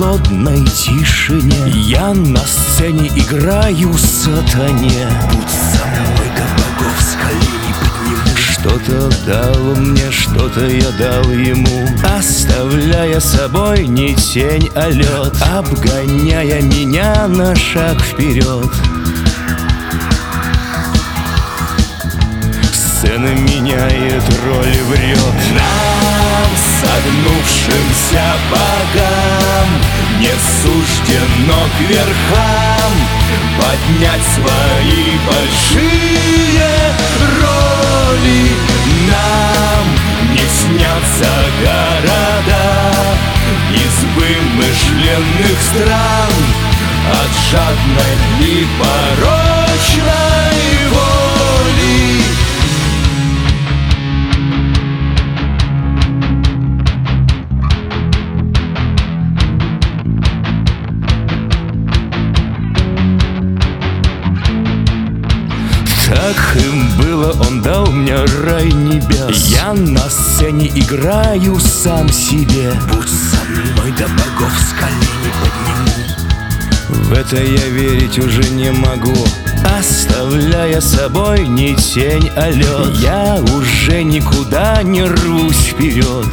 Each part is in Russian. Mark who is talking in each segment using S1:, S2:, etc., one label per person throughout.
S1: холодной тишине я на сцене играю сатане.
S2: Будь со мной, до богов с коленей подниму.
S1: Что-то дал мне, что-то я дал ему, оставляя собой не тень, а лед, обгоняя меня на шаг вперед. Сцена меняет роль, врет.
S2: Нам, согнувшимся богам, не суждено к верхам поднять свои большие роли. Нам не снятся города из вымышленных стран от жадной и порочной воли.
S1: Так им было, он дал мне рай небес. Я на сцене играю сам себе.
S2: Будь со мной, до богов с коленей подниму.
S1: В это я верить уже не могу, оставляя собой не тень, а лед. Я уже никуда не рвусь вперед.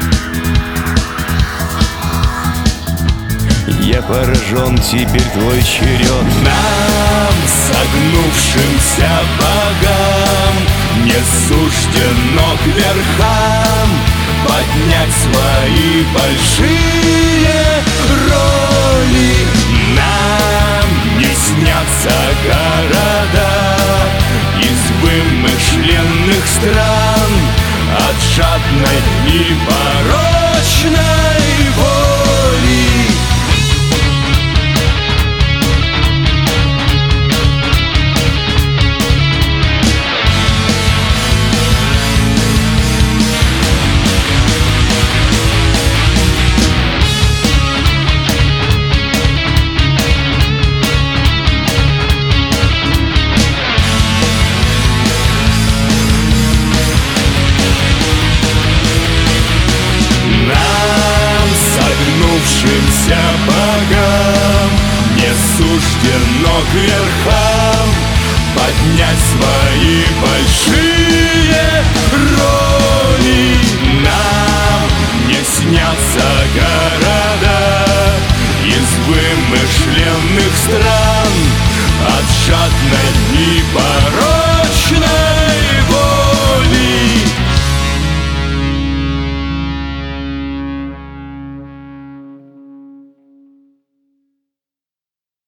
S1: Я поражен, теперь твой черед.
S2: Нам, согнувшимся богам, не суждено к верхам поднять свои большие роли. Нам не снятся города из вымышленных стран от жадной и порочной воли. Согнувшимся богам не суждено к верхам поднять свои большие